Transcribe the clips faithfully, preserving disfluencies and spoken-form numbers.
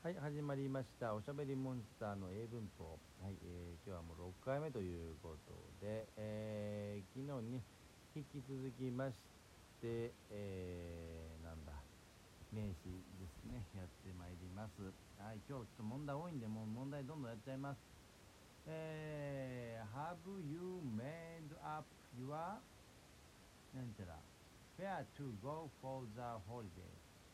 はい、始まりました。おしゃべりモンスターの英文法。はい、えー、今日はもうろっかいめということで、えー、昨日にね、引き続きまして、えー、なんだ、名詞ですね、やってまいります。はい、今日ちょっと問題多いんで、もう問題どんどんやっちゃいます。えー、Have you made up your なんちゃら Where to go for the holiday?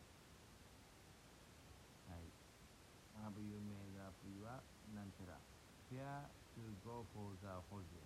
はい。Have you made up your なんちゃら Where to go for the holiday?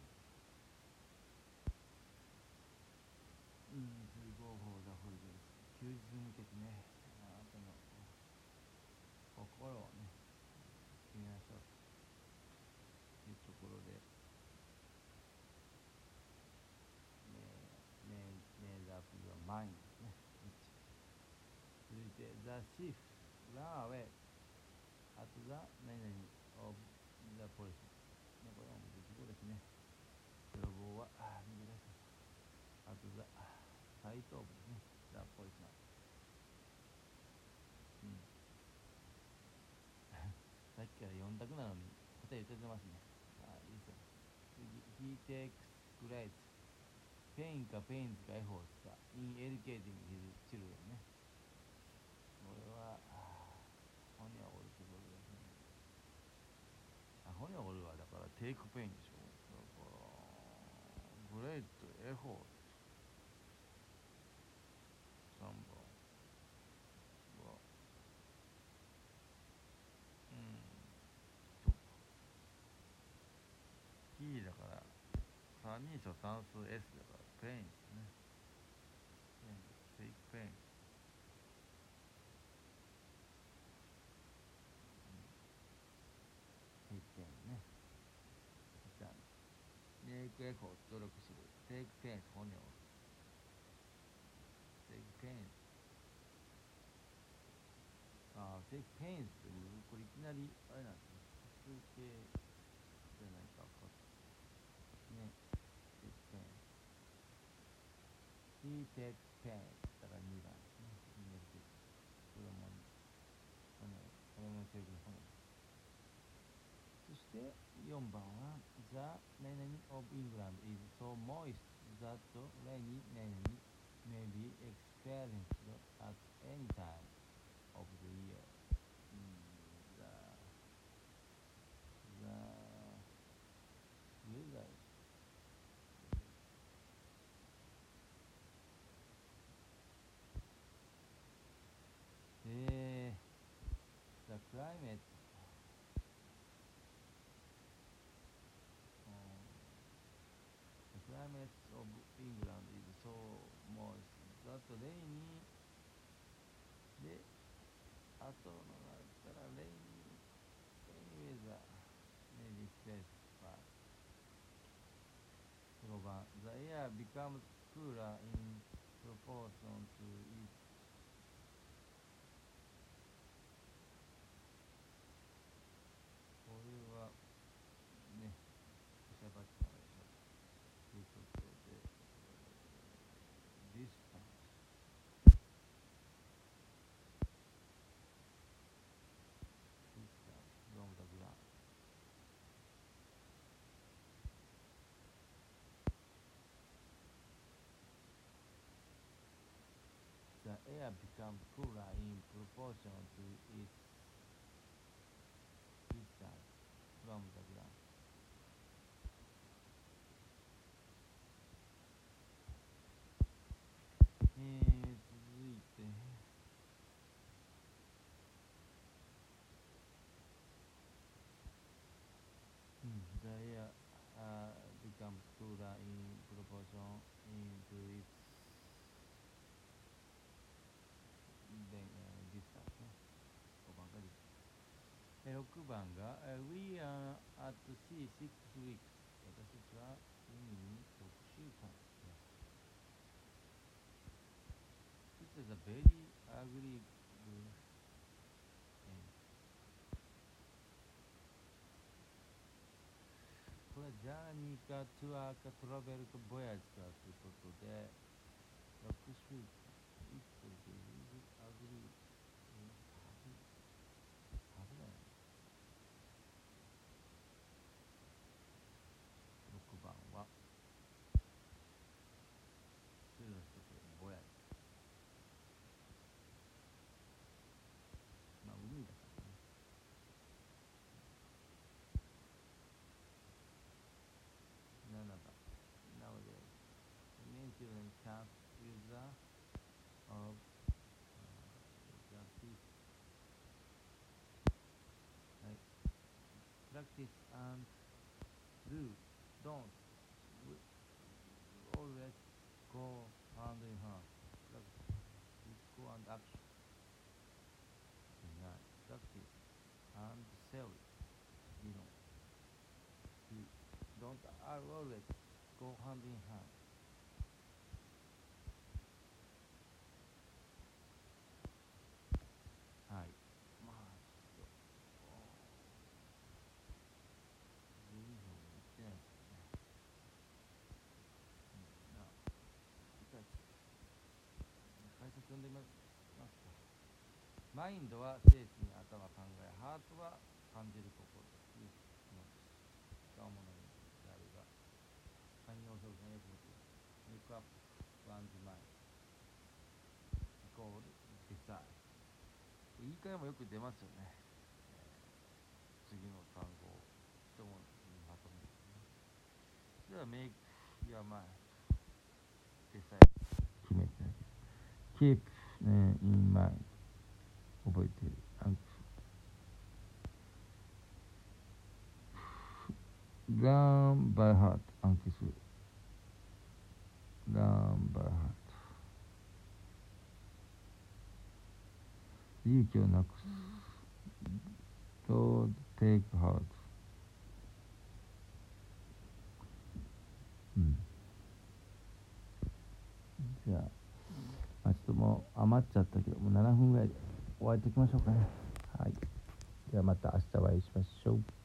うん、to go for the holiday 休日に向けてね、あなたの心をね、決めましょうというところで、made up your mind ですね。続いて、the thief ran away at the 何々 of the police。ね、これはもう熟語ですね。泥棒は逃げ出した。あと the 最頭部ですね。the police の。うん。さっきから読んだくなのに答え言っちゃってますね。ああ、いいですよ。次、he takes great ペインかペインズかエフォーツか in educating his children ね。これは、骨を折るところですね。あ、骨を折るはだからテイクペインでしょ。だから、グレートエフォーツさんばんは、うん、そうか。キーだから、三人称単数 S だから、ペインですね。ペイン、テイクペイン。テイクペインね。じゃあ、メイクエフォーツ努力する。テイクペイン骨を折る。テイクペイン。ああ、テイクペインってもうこれいきなりあれなんですね。複数形じゃないかかね。テイクペイン。He takes pain だからにばんですね。にメルケ子供に骨を子供の教育の骨です。そしてよんばんは The 何々 of England is so moist that rainy 何々 may be experienced at any time of the year. The, the weather えー、the climate、うん、the climate of England is so moist that rainy で、あとのがったら rainy rainy weather may be experienced by ごばん The air becomes cooler in proportion to its これはね、おしゃばっちゃうでしょということで、ディスタンス、ディスタンス、from the ground。The air becomes cooler in proportion to its distance from the ground。えー、続いて、うん、The air、uh, becomes cooler in proportion into its then, uh, distance ね。ごばんがディスタンス。えろくばんが、uh, We are at sea six weeks。私たちは海にろくしゅうかんいます。It is a very ugly end。これはジャーニーかツアーかトラベルかボヤージかということで、ろくしゅうかん。It is a very ugly、 practice and do. Don't always go hand in hand. Practice, equal and action. Practice and theory. You know, you don't always go hand in hand. はい。まあ、ちょっと、じゅうにふんもいってないですね。うん、なあ、いたち、解説読んでみますか。マインドは精神、頭、考え、ハートは感じる心、意識、気持ち、使うものにであるが、寛容表現がよくできる。メイクアップ、ワンズマイン、イコール、デザイン。言い換えもよく出ますよね。えー、次の単語を一文字にまとめる、ね。では、make your mind デザイン決めてあげる。keep、ね、in mind 覚えている。learn by heart 暗記する。learn by heart 勇気をなくす。don't take heart うん。じゃあ、まあ、ちょっともう余っちゃったけど、もうななふんぐらいで終わりときましょうかね。はい。ではまた明日お会いしましょう。